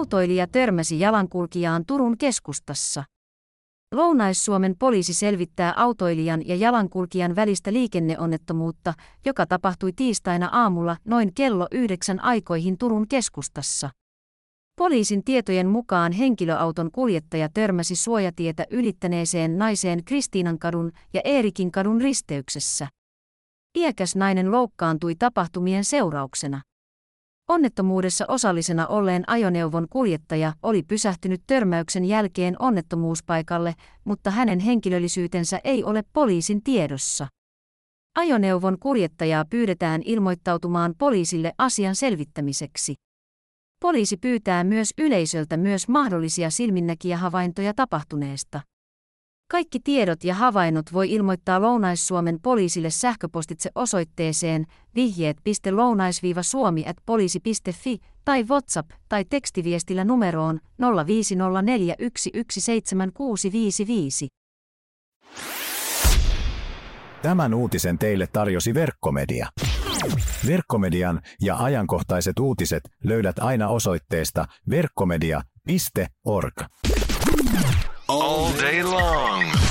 Autoilija törmäsi jalankulkijaan Turun keskustassa. Lounais-Suomen poliisi selvittää autoilijan ja jalankulkijan välistä liikenneonnettomuutta, joka tapahtui tiistaina aamulla noin kello 9 aikoihin Turun keskustassa. Poliisin tietojen mukaan henkilöauton kuljettaja törmäsi suojatietä ylittäneeseen naiseen Kristiinankadun ja Eerikinkadun risteyksessä. Iäkäs nainen loukkaantui tapahtumien seurauksena. Onnettomuudessa osallisena olleen ajoneuvon kuljettaja oli pysähtynyt törmäyksen jälkeen onnettomuuspaikalle, mutta hänen henkilöllisyytensä ei ole poliisin tiedossa. Ajoneuvon kuljettajaa pyydetään ilmoittautumaan poliisille asian selvittämiseksi. Poliisi pyytää myös yleisöltä myös mahdollisia silminnäkijähavaintoja tapahtuneesta. Kaikki tiedot ja havainnot voi ilmoittaa Lounais-Suomen poliisille sähköpostitse osoitteeseen vihjeet.lounais-suomi@poliisi.fi tai WhatsApp- tai tekstiviestillä numeroon 0504117655. Tämän uutisen teille tarjosi Verkkomedia. Verkkomedian ja ajankohtaiset uutiset löydät aina osoitteesta verkkomedia.org. All day long.